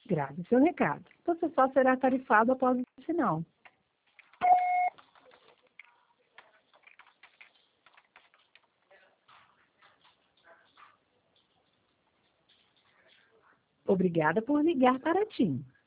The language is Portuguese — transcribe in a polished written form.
Grave seu recado. Você só será tarifado após o sinal. Obrigada por ligar para a TIM.